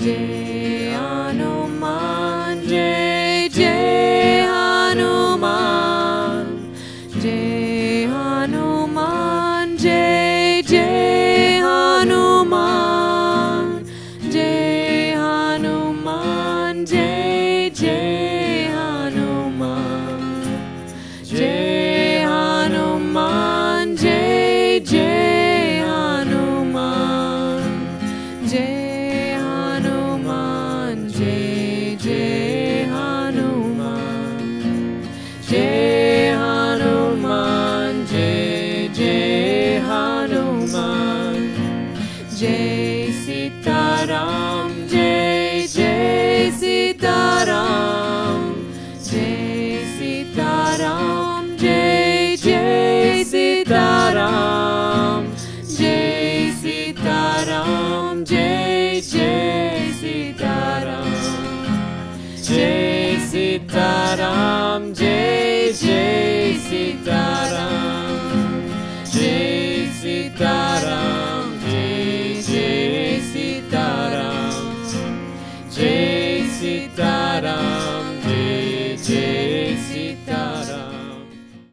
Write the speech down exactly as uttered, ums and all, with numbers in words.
Jai Hanuman, Jai Jai Hanuman, Jai Hanuman, Jai Jai Hanuman, Jai Hanuman, Jai Jai Hanuman, Jai Hanuman, Jai Jai Hanuman, Jai Hanuman, Jai Jai Hanuman, Jai Hanuman, Jai Jai Hanuman, Jai Sitaram, Jai Jai Sitaram, Jai Sitaram, Jai Jai Sitaram, Jai Sitaram, Jai Jai Sitaram, Jai Sitaram, Jai Jai Sitaram, Jai Sitaram, Jai Jai Sitaram, Jai Sitaram.